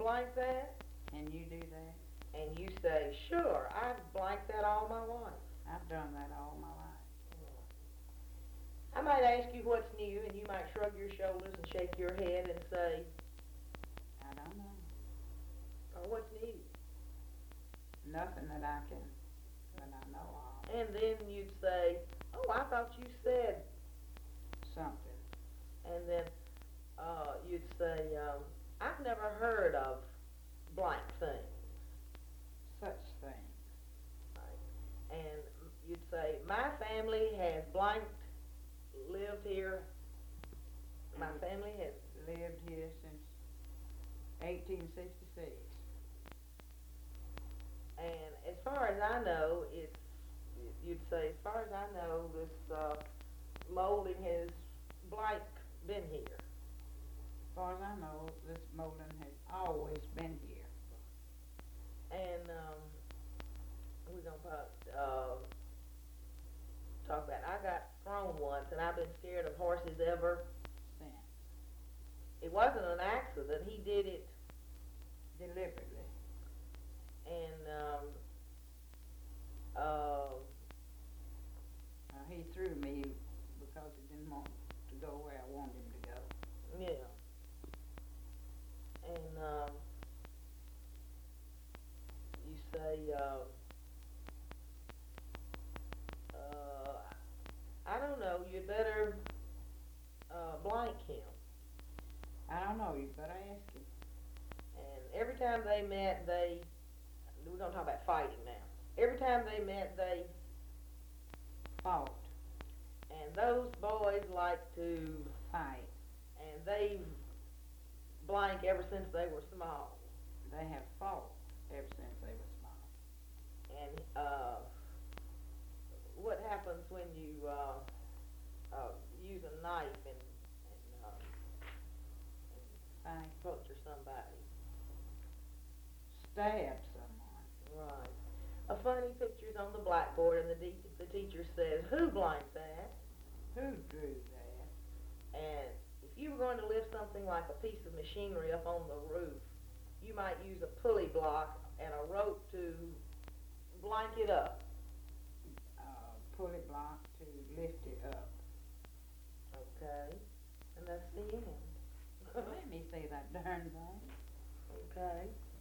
blank that? Can you do that? And you say, sure, I've blanked that all my life. I've done that all my life. I might ask you what's new, and you might shrug your shoulders and shake your head and say, I don't know. oh, what's new? Nothing that I know of. And then you'd say, oh, I thought you said Something. and then you'd say, I've never heard of blank thing. Such thing. Right? And you'd say, my family has blank lived here. My family has lived here since 1866. And as far as I know, you'd say, as far as I know, this molding has blank been here. As far as I know, this molding has always been here. And we're going to talk about, I got thrown once, and I've been scared of horses ever Since. It wasn't an accident. He did it Deliberately. and He threw me because he didn't want to go where I wanted him to go. yeah. And you say, I don't know, you'd better blank him. I don't know, you better ask him. And every time they met, we're going to talk about fighting now. Every time they met, they Fought. and those boys like to Fight. and they've blank ever since they were small. They have fought ever since they were small. And what happens when you use a knife and puncture somebody? Stab someone. Right. A funny picture's on the blackboard, and the teacher says, "Who blanked that?" Who drew that? And if you were going to lift something like a piece of machinery up on the roof, you might use a pulley block and a rope to blank it up. Pulley block to lift it up. Okay. And that's the end. Let me see that darn thing. Okay.